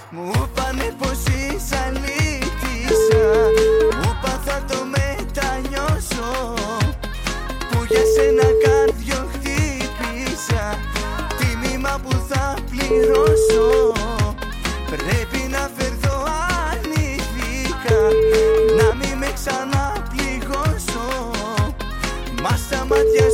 Μου είπανε πως είσαι αλήτησα, μου είπα θα το μετανιώσω, που για σένα καρδιο χτύπησα, τίμημα που θα πληρώσω. Πρέπει να φερθώ ανήθικα, να μην με ξαναπληγώσω, μα στα μάτια